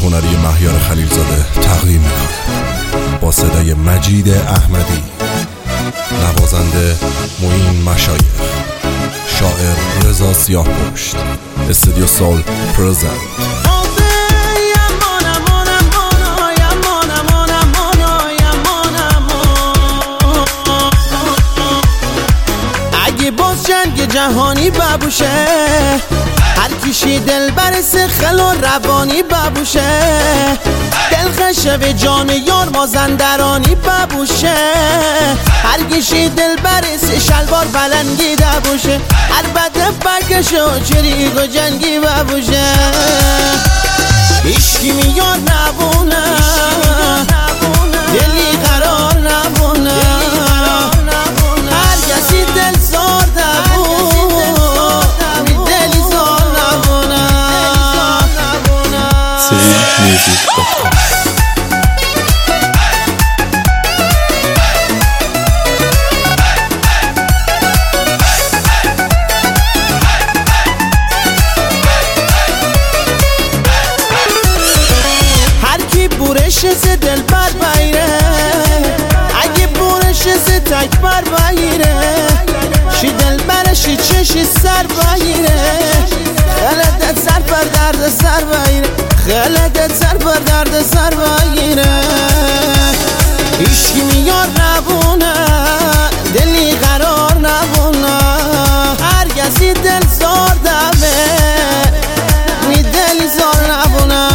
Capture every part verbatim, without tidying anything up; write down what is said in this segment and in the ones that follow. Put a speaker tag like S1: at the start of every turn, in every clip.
S1: هنری مهیار خلیلزاده تقدیم میکنه با صدای مجید احمدی، نوازنده معین مشایخ، شاعر رضا سیاهپشت، استودیو سول پرزنت.
S2: اگه باز جنگ جهانی ببوشه، هر کیشی دل برسه خل و روانی ببوشه، دل خشه جان یار مازندرانی ببوشه، هر کیشی دل برسه شلوار بلنگی دبوشه، هر بده بکشه و چریگ و جنگی ببوشه، ایشکی میار نبونه، دلی قرار نبونه، هر کسی دل زار
S1: میوزیک دات کام.
S2: هر کی بورش ز دل بر بایره، اگه بورش ز تک بر بایره، شی دل برشی چشی سر بایره، خلدت سر بر درد سر بایره، خلدت سر بر درد سر بایره، ایشکی میار نبونه، دلی قرار نبونه، هر کسی دل زار دمه، می دلی زار نبونه.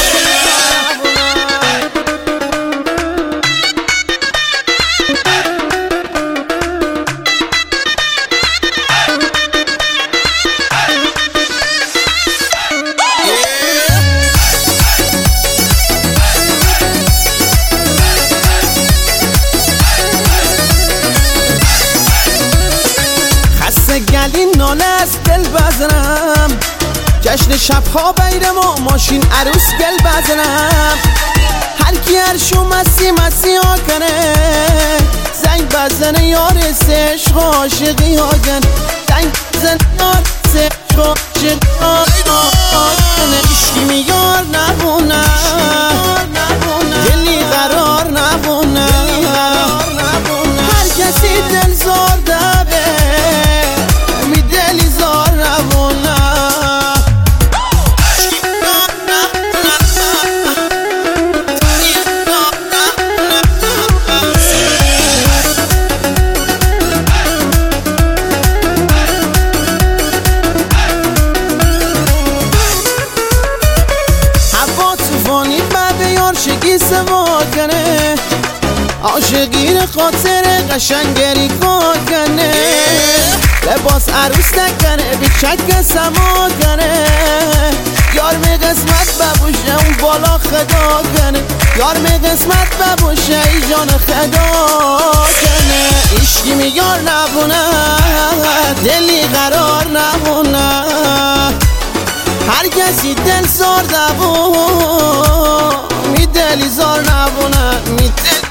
S2: گلی ناله از دل بزنم، جشن شبها بیرم و ماشین عروس گل بزنم، هر کی هر شو مسی مسی ها کنه، زنگ بزنه یار سشق عاشقی ها کن، زنگ بزنه یار سشق عاشقی ها کنه، ایشکی میار نبونه، دلی قرار نبونه، هر کسی دل زار دبه، عاشقی سوا کنه، عاشقی رو خاطر قشنگری کنه، لباس عروس نکنه بی چک سما کنه، یار می قسمت ببوشه اون بالا خدا کنه، یار می قسمت ببوشه ای جان خدا کنه، ایشکی میار نبونه، دلی قرار نبونه، هر کسی دل زار دبون، می دلی زار نبونه، می دلی